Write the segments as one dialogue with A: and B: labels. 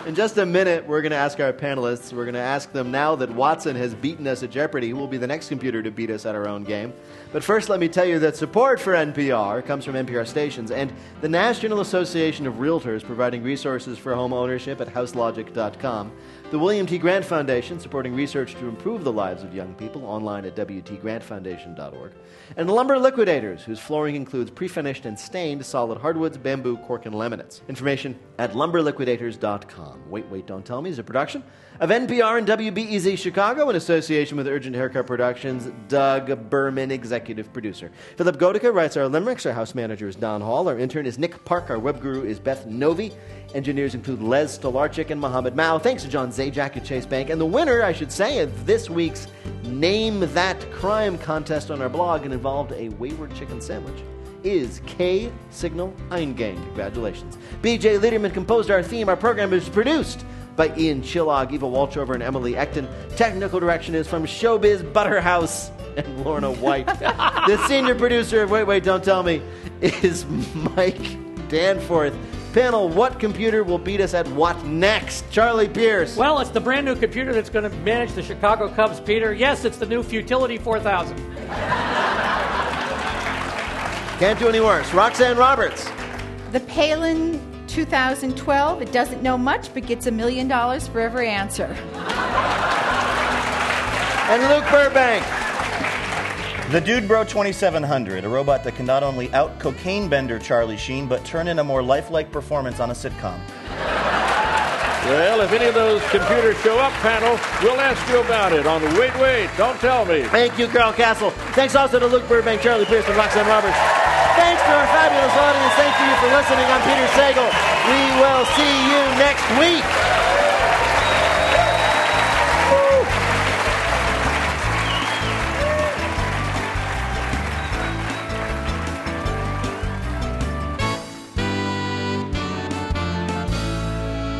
A: In just a minute, we're going to ask our panelists. We're going to ask them, now that Watson has beaten us at Jeopardy, who will be the next computer to beat us at our own game. But first, let me tell you that support for NPR comes from NPR stations and the National Association of Realtors, providing resources for home ownership at houselogic.com. The William T. Grant Foundation, supporting research to improve the lives of young people, online at wtgrantfoundation.org. And Lumber Liquidators, whose flooring includes pre-finished and stained solid hardwoods, bamboo, cork, and laminates. Information at lumberliquidators.com. Wait, Don't Tell Me is a production of NPR and WBEZ Chicago in association with Urgent Haircut Productions. Doug Berman, executive producer. Philip Godica writes our limericks. Our house manager is Don Hall. Our intern is Nick Park. Our web guru is Beth Novi. Engineers include Les Stolarczyk and Mohammed Mao. Thanks to John Zajac at Chase Bank. And the winner, I should say, of this week's Name That Crime contest on our blog, and involved a wayward chicken sandwich, is K Signal Eingang. Congratulations. BJ Liederman composed our theme. Our program is produced by Ian Chillog, Eva Walchover, and Emily Ecton. Technical direction is from Showbiz Butterhouse and Lorna White. The senior producer of Wait, Don't Tell Me is Mike Danforth. Panel, what computer will beat us at what next? Charlie Pierce.
B: Well, it's the brand new computer that's going to manage the Chicago Cubs, Peter. Yes, it's the new Futility 4000.
A: Can't do any worse. Roxanne Roberts.
C: The Palin 2012. It doesn't know much, but gets $1 million for every answer.
A: And Luke Burbank.
D: The Dude Bro 2700, a robot that can not only out-cocaine bender Charlie Sheen, but turn in a more lifelike performance on a sitcom.
E: Well, if any of those computers show up, panel, we'll ask you about it on Wait, Don't Tell Me.
A: Thank you, Carol Castle. Thanks also to Luke Burbank, Charlie Pierce, and Roxanne Roberts. Thanks to our fabulous audience. Thank you for listening. I'm Peter Sagal. We will see you next week.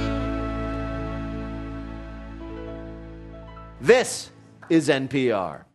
A: This is NPR.